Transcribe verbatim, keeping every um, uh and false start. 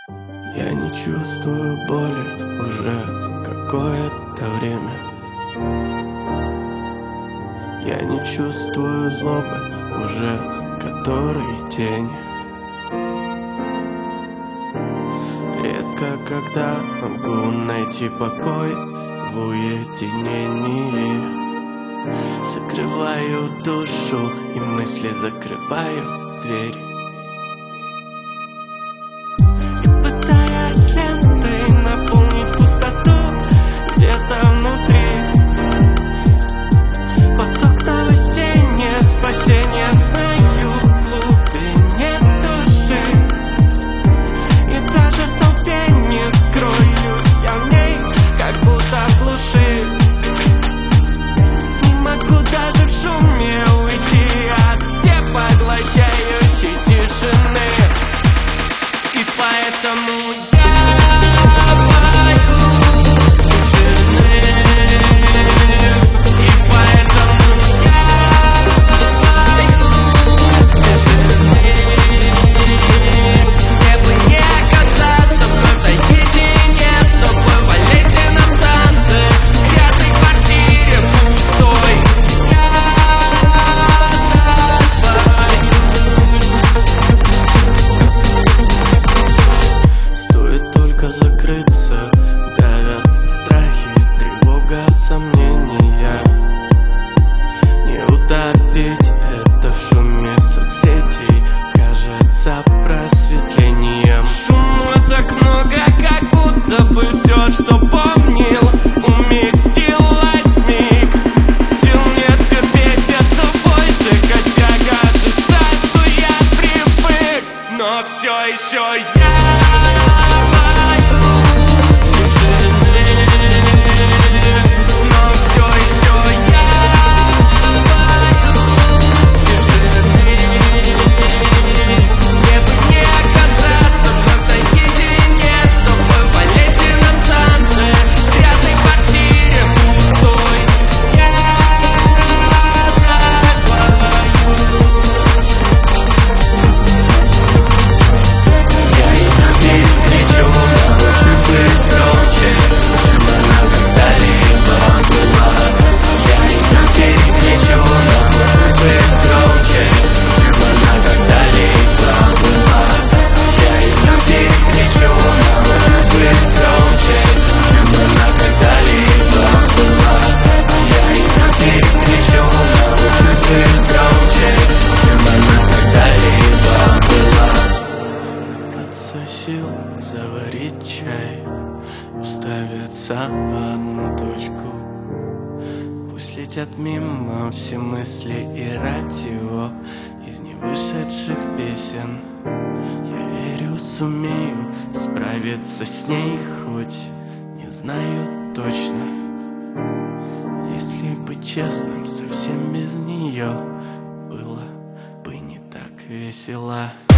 Я не чувствую боли уже какое-то время. Я не чувствую злобы уже который день. Редко когда могу найти покой в уединении. Закрываю душу и мысли закрываю дверь. И пытаясь лентой наполнить пустоту где-то внутри. Поток новостей не спасение, знаю в глубине души. И даже в толпе не скроюсь я в ней, как будто в глуши. Не могу даже в шуме уйти от всепоглощающей тишины. И поэтому я боюсь тишины. И поэтому я боюсь тишины. Мне бы не оказаться вновь наедине с собой в болезненном танце, в грязной квартире пустой. Стоит только закрыться, давят страхи, тревога, сомнения. Не утопить это в шуме соцсетей кажется просветлением. Шума так много, как будто бы все, что помнил, уместилось в миг. Сил нет терпеть это больше, хотя кажется, что я привык. Но все еще я боюсь тишины. Но все еще я боюсь тишины. Мне бы не оказаться вновь наедине с собой в болезненном танце, в грязной квартире пустой. Я так боюсь. Я иногда перекричу, но лучше быть громче, чем она когда-либо была. Я иногда перекричу, но лучше быть громче, чем она когда-либо была. Я иногда перекричу, но лучше быть громче, чем она когда-либо была. Я иногда перекричу, но лучше быть громче, чем она когда-либо была. Набраться сил, заварить чай, уставиться в одну точку. Пусть летят мимо все мысли и радио из невышедших песен. Я верю, сумею справиться с ней, хоть не знаю точно. Если быть честным, совсем без нее было бы не так весело.